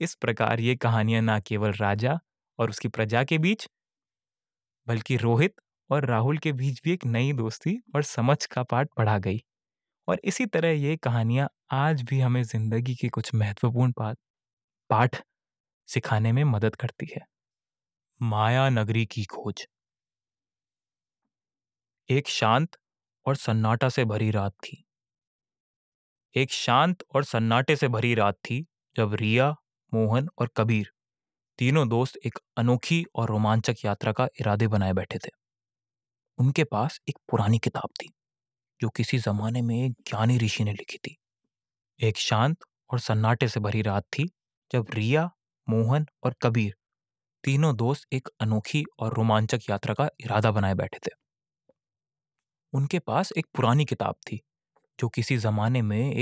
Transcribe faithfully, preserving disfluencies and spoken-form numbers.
इस प्रकार ये कहानियां ना केवल राजा और उसकी प्रजा के बीच, बल्कि रोहित और राहुल के बीच भी एक नई दोस्ती और समझ का पाठ पढ़ा गई। और इसी तरह ये कहानियां आज भी हमें जिंदगी के कुछ महत्वपूर्ण पाठ पाठ सिखाने में मदद करती है। माया नगरी की खोज। एक शांत और सन्नाटा से भरी रात थी। एक शांत और सन्नाटे से भरी रात थी जब रिया, मोहन और कबीर तीनों दोस्त एक अनोखी और रोमांचक यात्रा का इरादे बनाए बैठे थे। उनके पास एक पुरानी किताब थी जो किसी जमाने में एक ज्ञानी ऋषि ने लिखी थी। एक शांत और सन्नाटे से भरी रात थी जब रिया, मोहन और कबीर तीनों दोस्त एक अनोखी और रोमांचक यात्रा का इरादा बनाए बैठे थे। उनके पास एक पुरानी किताब थी जो किसी जमाने में